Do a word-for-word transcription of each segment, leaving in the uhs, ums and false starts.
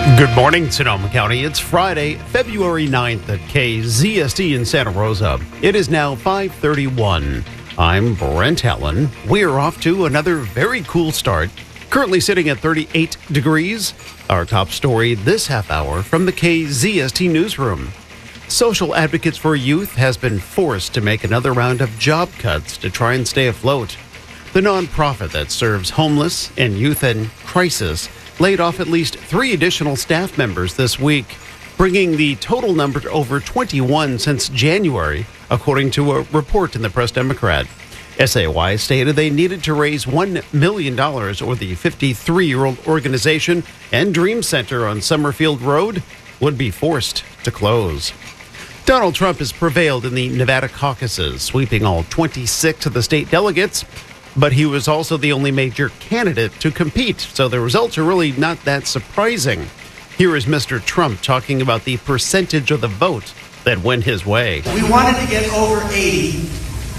Good morning, Sonoma County. It's Friday, February ninth at K Z S T in Santa Rosa. It is now five thirty-one. I'm Brent Allen. We're off to another very cool start. Currently sitting at thirty-eight degrees. Our top story this half hour from the K Z S T newsroom. Social Advocates for Youth has been forced to make another round of job cuts to try and stay afloat. The nonprofit that serves homeless and youth in crisis laid off at least three additional staff members this week, bringing the total number to over twenty-one since January, according to a report in the Press Democrat. S A Y stated they needed to raise one million dollars, or the fifty-three-year-old organization and Dream Center on Summerfield Road would be forced to close. Donald Trump has prevailed in the Nevada caucuses, sweeping all twenty-six of the state delegates. But he was also the only major candidate to compete, so the results are really not that surprising. Here is Mister Trump talking about the percentage of the vote that went his way. We wanted to get over eighty,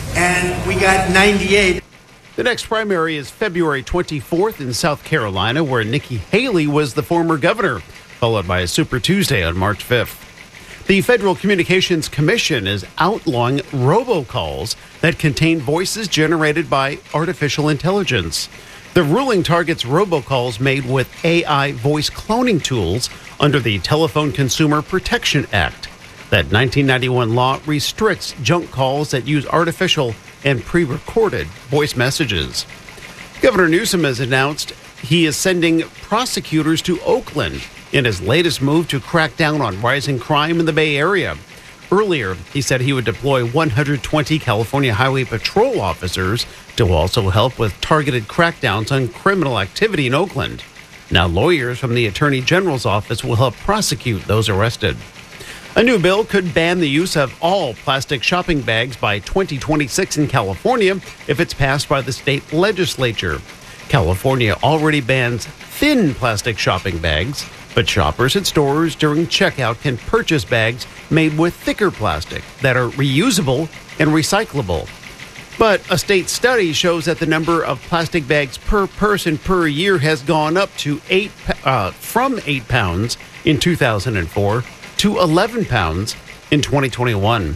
and we got ninety-eight. The next primary is February twenty-fourth in South Carolina, where Nikki Haley was the former governor, followed by a Super Tuesday on March fifth. The Federal Communications Commission is outlawing robocalls that contain voices generated by artificial intelligence. The ruling targets robocalls made with A I voice cloning tools under the Telephone Consumer Protection Act. That nineteen ninety-one law restricts junk calls that use artificial and pre-recorded voice messages. Governor Newsom has announced he is sending prosecutors to Oakland in his latest move to crack down on rising crime in the Bay Area. Earlier, he said he would deploy one hundred twenty California Highway Patrol officers to also help with targeted crackdowns on criminal activity in Oakland. Now, lawyers from the Attorney General's office will help prosecute those arrested. A new bill could ban the use of all plastic shopping bags by twenty twenty-six in California if it's passed by the state legislature. California already bans thin plastic shopping bags, but shoppers at stores during checkout can purchase bags made with thicker plastic that are reusable and recyclable. But a state study shows that the number of plastic bags per person per year has gone up to eight uh, from eight pounds in two thousand four to eleven pounds in twenty twenty-one.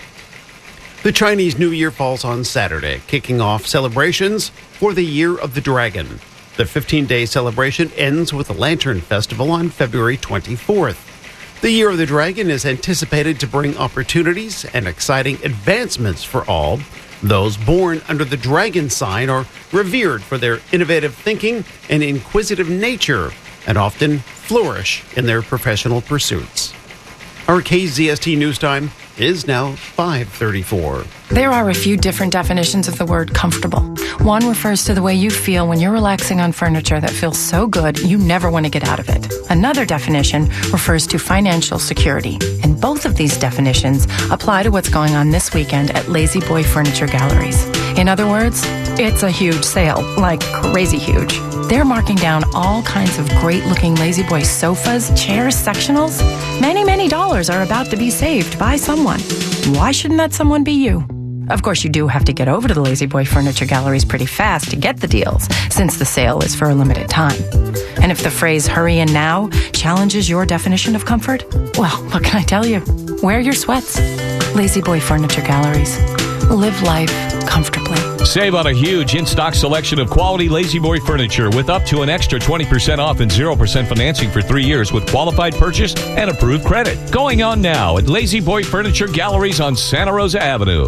The Chinese New Year falls on Saturday, kicking off celebrations for the Year of the Dragon. The fifteen-day celebration ends with the Lantern Festival on February twenty-fourth. The Year of the Dragon is anticipated to bring opportunities and exciting advancements for all. Those born under the dragon sign are revered for their innovative thinking and inquisitive nature, and often flourish in their professional pursuits. Our K Z S T News Time is now five thirty-four. There are a few different definitions of the word comfortable. One refers to the way you feel when you're relaxing on furniture that feels so good you never want to get out of it. Another definition refers to financial security. And both of these definitions apply to what's going on this weekend at Lazy Boy Furniture Galleries. In other words, it's a huge sale, like crazy huge. They're marking down all kinds of great-looking Lazy Boy sofas, chairs, sectionals. Many, many dollars are about to be saved by someone. Why shouldn't that someone be you? Of course, you do have to get over to the Lazy Boy Furniture Galleries pretty fast to get the deals, since the sale is for a limited time. And if the phrase hurry in now challenges your definition of comfort, well, what can I tell you? Wear your sweats. Lazy Boy Furniture Galleries. Live life comfortably. Save on a huge in-stock selection of quality Lazy Boy furniture with up to an extra twenty percent off and zero percent financing for three years with qualified purchase and approved credit. Going on now at Lazy Boy Furniture Galleries on Santa Rosa Avenue.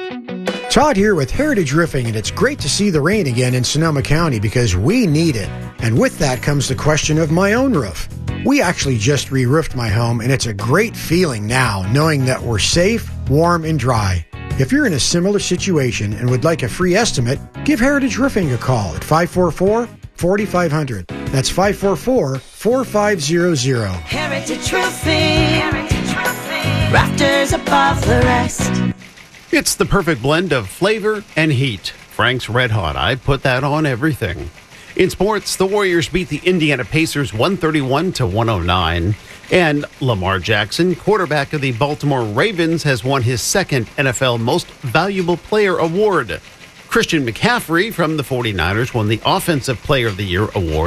Todd here with Heritage Roofing, and it's great to see the rain again in Sonoma County because we need it. And with that comes the question of my own roof. We actually just re-roofed my home, and it's a great feeling now knowing that we're safe, warm, and dry. If you're in a similar situation and would like a free estimate, give Heritage Roofing a call at five four four, four five zero zero. That's five four four, four five zero zero. Heritage Roofing. Heritage Roofing. Rafters above the rest. It's the perfect blend of flavor and heat. Frank's Red Hot. I put that on everything. In sports, the Warriors beat the Indiana Pacers one thirty-one to one oh nine. And Lamar Jackson, quarterback of the Baltimore Ravens, has won his second N F L Most Valuable Player award. Christian McCaffrey from the forty-niners won the Offensive Player of the Year award.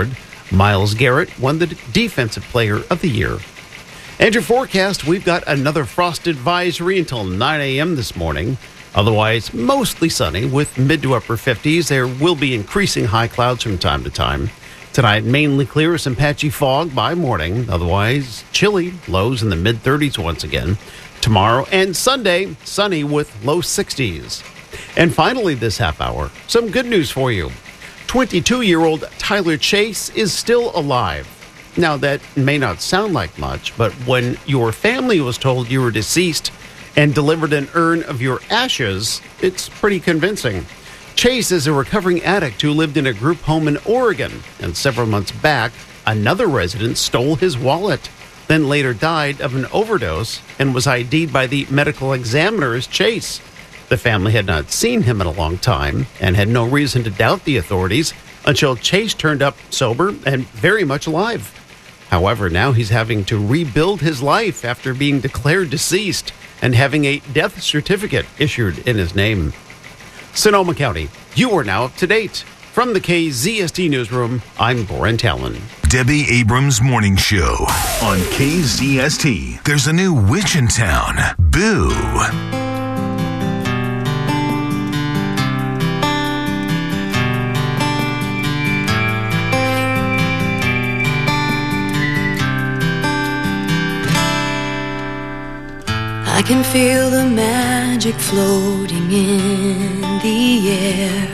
Myles Garrett won the Defensive Player of the Year. And your forecast, we've got another frost advisory until nine a.m. this morning. Otherwise, mostly sunny with mid to upper fifties. There will be increasing high clouds from time to time. Tonight, mainly clear with some patchy fog by morning. Otherwise, chilly, lows in the mid thirties once again. Tomorrow and Sunday, sunny with low sixties. And finally this half hour, some good news for you. twenty-two-year-old Tyler Chase is still alive. Now, that may not sound like much, but when your family was told you were deceased and delivered an urn of your ashes, it's pretty convincing. Chase is a recovering addict who lived in a group home in Oregon, and several months back, another resident stole his wallet, then later died of an overdose and was I D'd by the medical examiner as Chase. The family had not seen him in a long time and had no reason to doubt the authorities until Chase turned up sober and very much alive. However, now he's having to rebuild his life after being declared deceased and having a death certificate issued in his name. Sonoma County, you are now up to date. From the K Z S T Newsroom, I'm Brent Allen. Debbie Abrams Morning Show on K Z S T. There's a new witch in town. Boo. I can feel the magic floating in the air.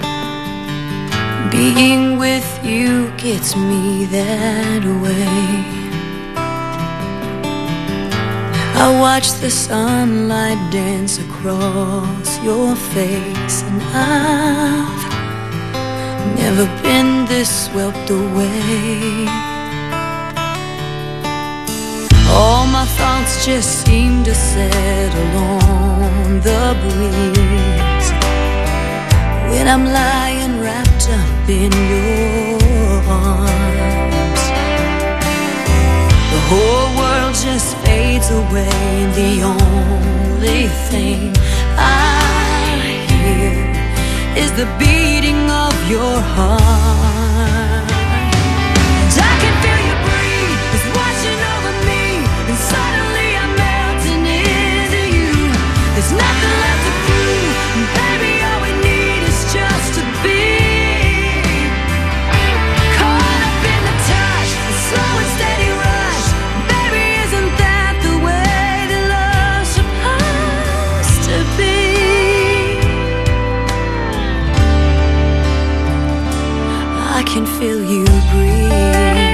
Being with you gets me that way. I watch the sunlight dance across your face, and I've never been this swept away. All my thoughts just seem to settle on the breeze when I'm lying wrapped up in your arms. The whole world just fades away, and the only thing I hear is the beating of your heart. And I can feel you breathe, it's washing over me. And suddenly I'm melting into you. There's nothing left to prove, and baby, all we need is just to be caught up in the touch, the slow and steady rush. Baby, isn't that the way that love's supposed to be? I can feel you breathe.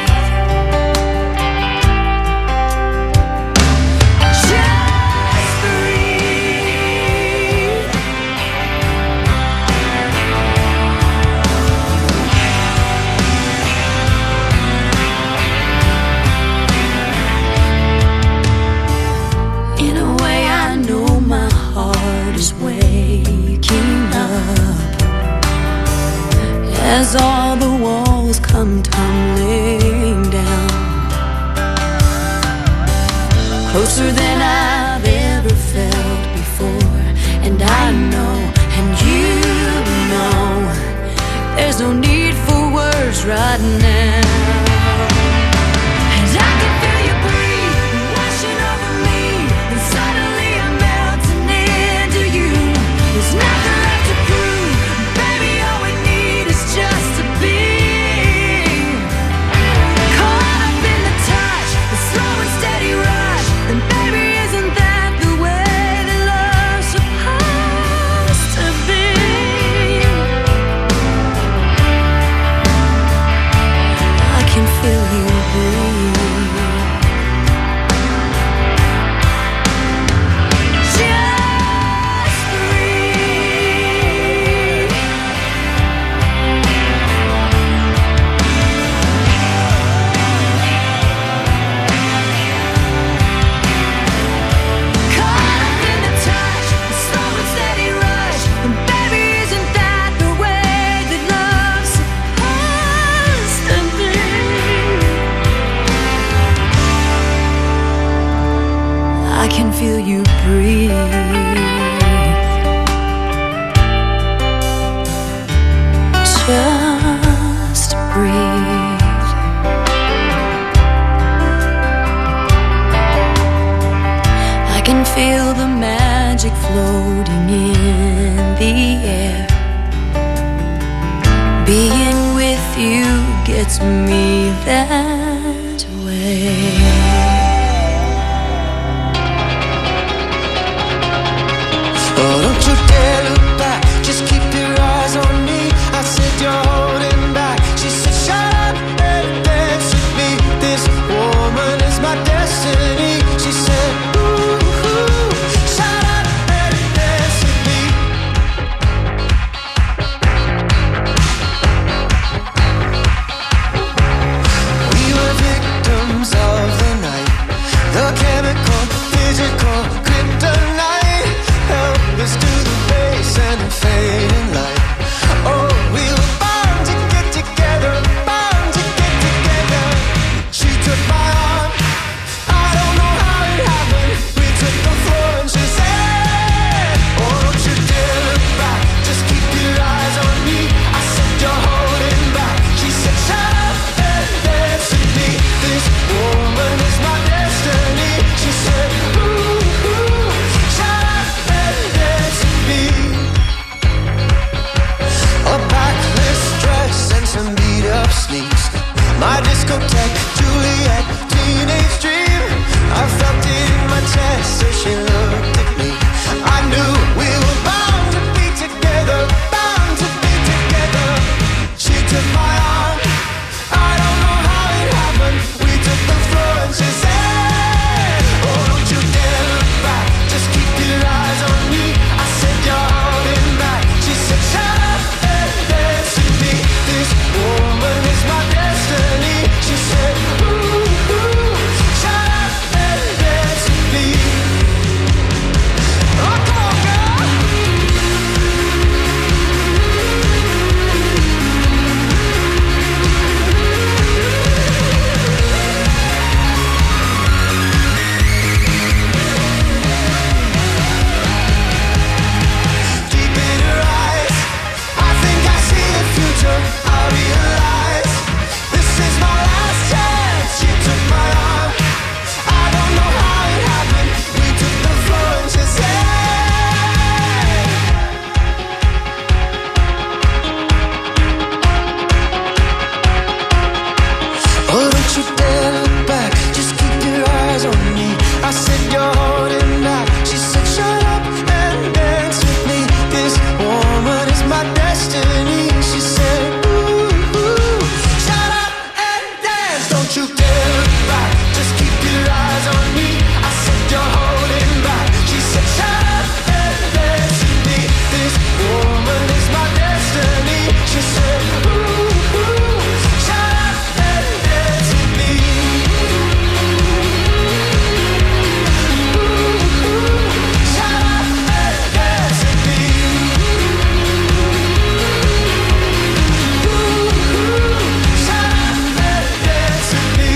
As all the walls come tumbling down, closer than I've ever felt before. And I know, and you know, there's no need for words right now. And I can feel you breathe, washing over me, and suddenly I'm melting into you. There's nothing left to prove, baby, all we need is just to be caught up in the touch, the slow and steady rush. And baby, isn't that the way that love's supposed to be? feel the magic floating in the air. Being with you gets me that way. Oh, don't you dare look back, just keep your eyes on me. I said you're holding back. She said shut up and dance with me. This woman is my destiny. She said ooh, ooh, shut up and dance with me. We were victims of the night, the chemical, physical, kryptonite. Help us to the base and the fading light. Oh, we were bound to get together, bound to get together. She took my arm, I don't know how it happened. We took the floor and she said, oh, don't you dare look back, just keep your eyes on me. I said you're holding back. She said shut up and dance with me. This woman is my destiny. She said ooh, ooh, shut up and dance with me. A backless dress and some beat up sneaks. My discotheque, Juliet, teenage dream. I felt it in my chest as she looked at me. I knew we were bound to be together, bound to be together. She took my arm, I don't know how it happened. We took the floor and she said, oh, don't you dare look back, just keep your eyes on me. I said you're holding back. She said shut up and dance with me. This woman is my destiny. She said ooh, ooh, shut up and dance with me. Oh, come on, girl. Deep in her eyes, I think I see the future. I realize this is my last chance. She took my arm, I don't know how it happened. We took the floor and she said, oh, don't you dare look back, just keep your eyes on me. I said you're holding back. She said shut up and dance with me. This woman is my destiny. She said ooh, ooh, shut up and dance. Don't you dare look back, just keep your eyes on me. I said you're holding back. She said shut up and dance with me. This woman is my destiny. She said ooh, ooh, shut up and dance with me. Ooh, ooh, shut up and dance with me. Ooh, ooh, shut up and dance with me.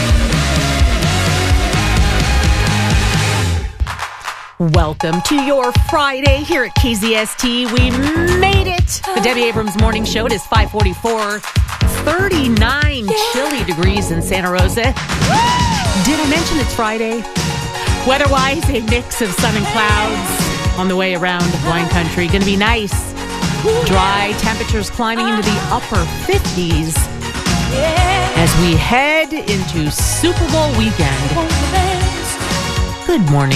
Welcome to your Friday here at K Z S T. We made it. The Debbie Abrams Morning Show. It is five forty-four, thirty-nine chilly degrees in Santa Rosa. Did I mention it's Friday? Weather-wise, a mix of sun and clouds on the way around wine country. Going to be nice. Dry temperatures climbing into the upper fifties as we head into Super Bowl weekend. Good morning.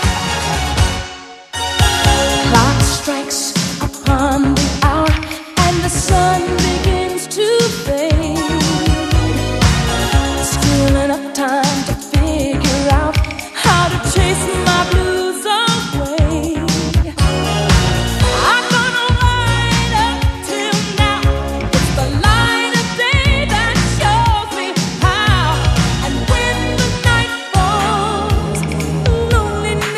Clock strikes upon the hour and the sun begins to fade. Still enough time to figure out how to chase my blues away. I'm gonna ride up till now. It's the light of day that shows me how. And when the night falls, loneliness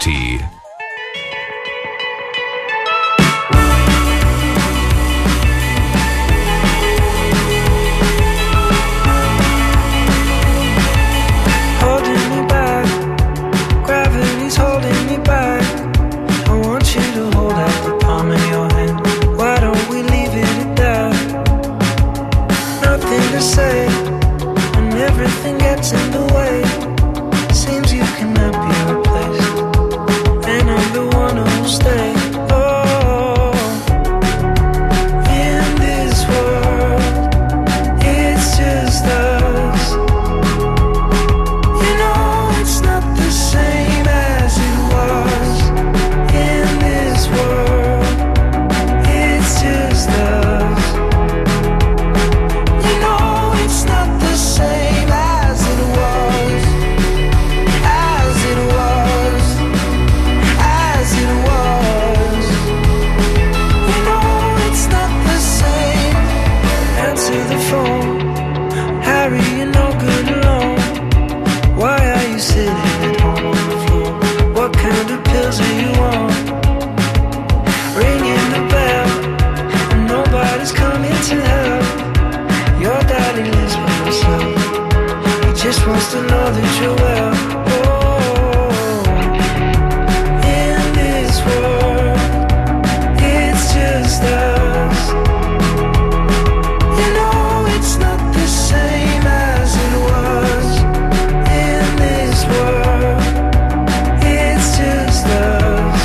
T. Say, and everything gets in the way. Seems you cannot be replaced, and I'm the one who'll stay. Oh, in this world, it's just us. You know it's not the same as it was. In this world, it's just us. It's not the same as it was, as it was, as it was. You know it's not the same. Answer the phone, Harry, you're no good alone. Why are you sitting at home on the floor? What kind of pills are you on? Ringing the bell, and nobody's coming to help. Your daddy lives by himself. He just wants to know that you're well. Oh, in this world, it's just us. You know it's not the same as it was. In this world, it's just us.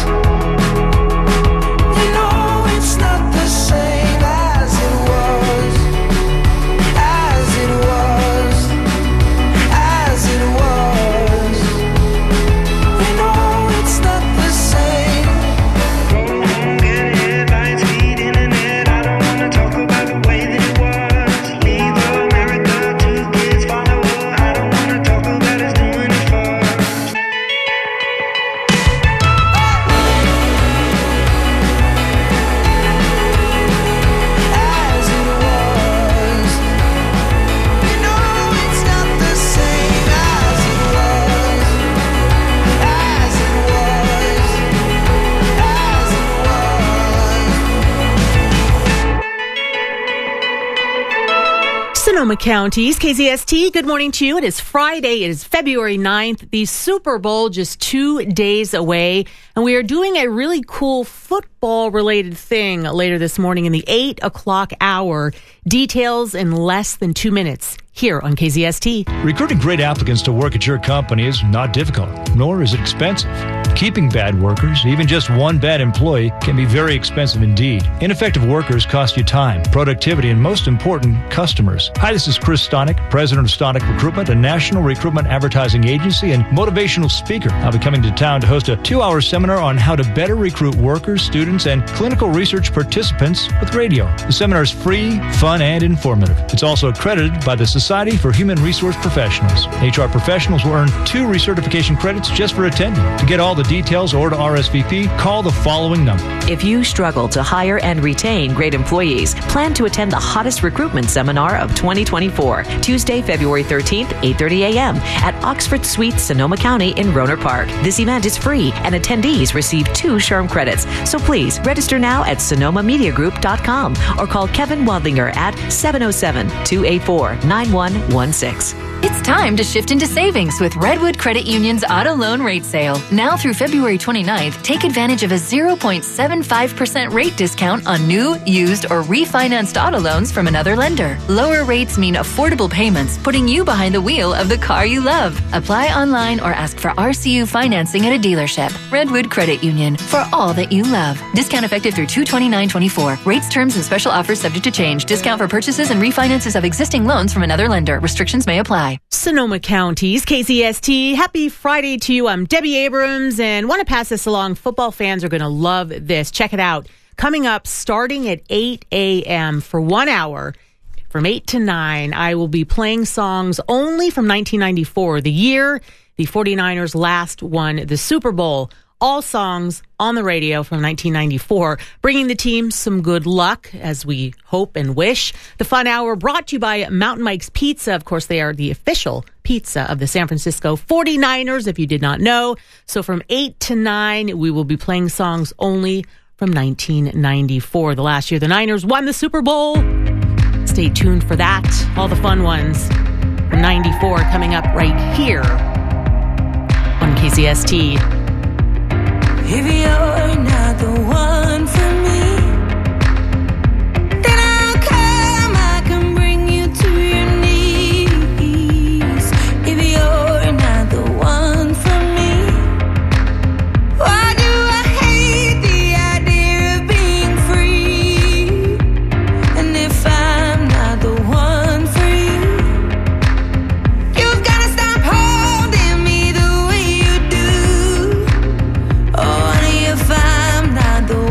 You know it's not the same as it was. As it was, as it was. You know it's not the same. Go home, get headlines, feed internet. I don't wanna talk about the way that it was. Leave America, two kids follow her. I don't wanna talk about us doing it first. As it was. You know it's not the same as it was, as it was, as it was. Sonoma County's K Z S T, good morning to you. It is Friday. It is February ninth. The Super Bowl just two days away. And we are doing a really cool football-related thing later this morning in the eight o'clock hour. Details in less than two minutes here on K Z S T. Recruiting great applicants to work at your company is not difficult, nor is it expensive. Keeping bad workers, even just one bad employee, can be very expensive indeed. Ineffective workers cost you time, productivity, and most important, customers. Hi, this is Chris Stonick, president of Stonick Recruitment, a national recruitment advertising agency and motivational speaker. I'll be coming to town to host a two-hour seminar on how to better recruit workers, students, and clinical research participants with radio. The seminar is free, fun, and informative. It's also accredited by the Society for Human Resource Professionals. H R professionals will earn two recertification credits just for attending. To get all the details or to R S V P, call the following number. If you struggle to hire and retain great employees, plan to attend the hottest recruitment seminar of twenty twenty-four, Tuesday, February thirteenth, eight thirty a.m. at Oxford Suites, Sonoma County in Roner Park. This event is free and attendees receive two SHRM credits. So please register now at sonoma media group dot com or call Kevin Wadlinger at seven oh seven, two eight four, nine one one six. It's time to shift into savings with Redwood Credit Union's auto loan rate sale. Now through February twenty-ninth, take advantage of a zero point seven five percent rate discount on new, used, or refinanced auto loans from another lender. Lower rates mean affordable payments, putting you behind the wheel of the car you love. Apply online or ask for R C U financing at a dealership. Redwood Credit Union, for all that you love. Discount effective through two twenty-nine twenty-four. Rates, terms, and special offers subject to change. Discount for purchases and refinances of existing loans from another lender. Restrictions may apply. Sonoma County's K Z S T. Happy Friday to you. I'm Debbie Abrams and want to pass this along. Football fans are going to love this. Check it out. Coming up starting at eight a.m. for one hour, from eight to nine, I will be playing songs only from nineteen ninety-four, the year the 49ers last won the Super Bowl. All songs on the radio from nineteen ninety-four, bringing the team some good luck, as we hope and wish. The Fun Hour brought to you by Mountain Mike's Pizza. Of course, they are the official Pizza of the San Francisco forty-niners, if you did not know. So from eight to nine, we will be playing songs only from nineteen ninety-four, the last year the Niners won the Super Bowl. Stay tuned for that. All the fun ones from ninety-four coming up right here on K Z S T. If you're not the one for me, then I'll come, I can bring you to your knees. If you're not the one for me, why do I hate the idea of being free? And if I'm not the one for you, you've gotta stop holding me the way you do. Oh, honey, if I'm not the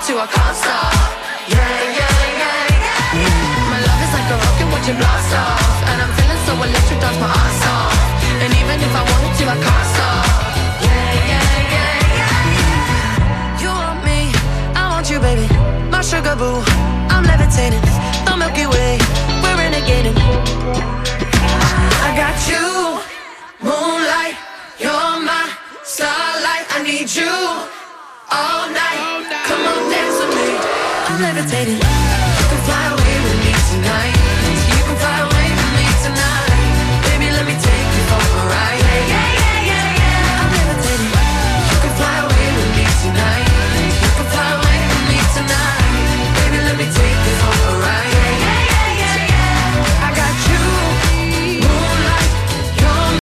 to, I can't stop. Yeah, yeah, yeah, yeah. My love is like a rocket watching blast off, and I'm feeling so electric, dance my ass off. And even if I wanted to, I can't stop. Yeah, yeah, yeah, yeah. You want me, I want you, baby. My sugar boo, I'm levitating. The Milky Way, we're renegading. I got you, moonlight, you're my starlight. I need you all night. Come on, dance with me. I'm levitating.